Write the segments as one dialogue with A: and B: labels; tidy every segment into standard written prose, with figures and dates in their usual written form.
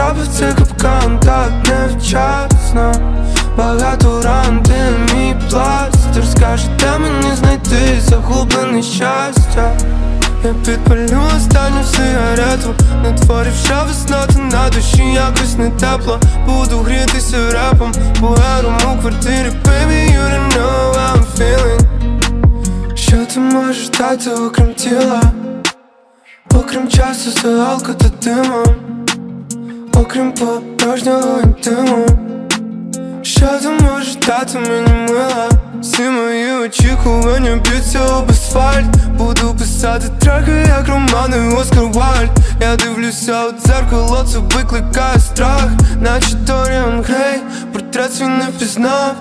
A: потрапив в цей капкан так невчасно. Багато ран, ти мій пластир. Скажи, де мені знайти загублене щастя. Я підпалю останню сигарету. На дворі вже весна, та на душі якось не тепло. Буду грітися репом, буером у квартирі. Baby, you don't know how I'm feeling. Що ти можеш дати окрім тіла? Окрім часу, загалка та диму, окрім порожнього інтиму. Що ти можеш дати мені, мила? Всі мої очікування б'ються об асфальт. Буду писати треки, як романи Оскар Вальд. Я дивлюся у дзеркало, це викликає страх. Наче Доріан Грей, портрет свій не впізнав.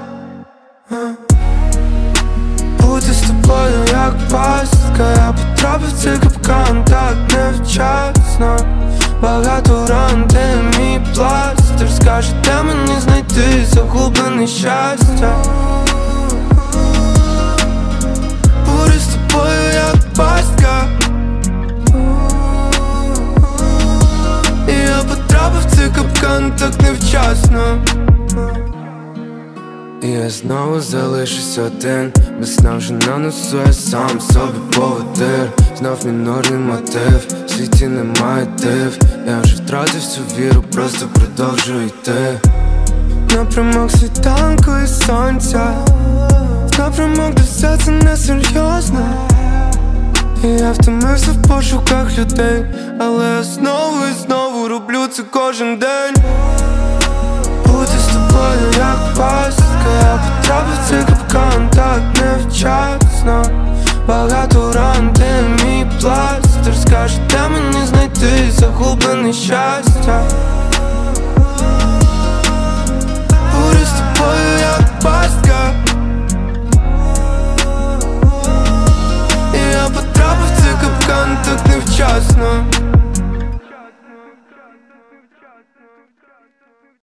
A: Бути з тобою як пастка. Я потрапив в цей капкан так невчасно. Багато ран, ти мій пластир. Скажи, де мені знайти загублене щастя. Бути з тобою як пастка. І я потрапив в цей капкан так невчасно. І я знову залишусь один, без сна вже на носу, я сам собі поводир. Знов мінорний мотив, в світі немає див. Я вже втратив всю віру, просто продовжую йти. Напрямок світанку і сонця, напрямок, де все це несерйозно. І я втомився в пошуках людей, але я знову і знову роблю це кожен день. Бути з тобою як пастка. Я потрапив в цей капкан так невчасно. Багато ран, ти мій пластир. Скажи, де мені знайти загублене щастя.